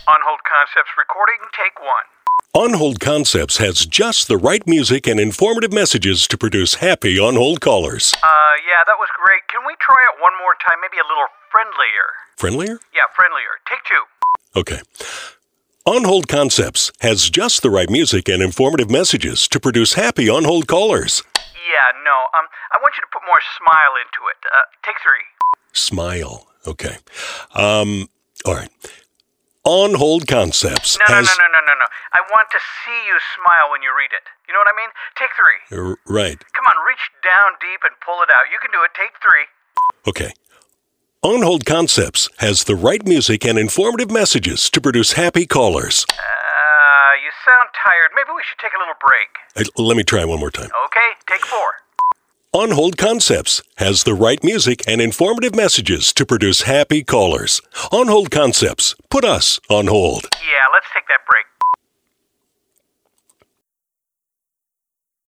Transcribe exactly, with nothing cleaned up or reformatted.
On Hold Concepts recording, take one. On Hold Concepts has just the right music and informative messages to produce happy On Hold callers. Uh, yeah, that was great. Can we try it one more time, maybe a little friendlier? Friendlier? Yeah, friendlier. Take two. Okay. On Hold Concepts has just the right music and informative messages to produce happy On Hold callers. Yeah, no, um, I want you to put more smile into it. Uh, take three. Smile. Okay. Um, all right. On Hold Concepts No, has... no, no, no, no, no, no. I want to see you smile when you read it. You know what I mean? Take three. R- right. Come on, reach down deep and pull it out. You can do it. Take three. Okay. On Hold Concepts has the right music and informative messages to produce happy callers. Uh, you sound tired. Maybe we should take a little break. Uh, let me try one more time. Okay, take four. On Hold Concepts has the right music and informative messages to produce happy callers. On Hold Concepts, put us on hold. Yeah, let's take that break.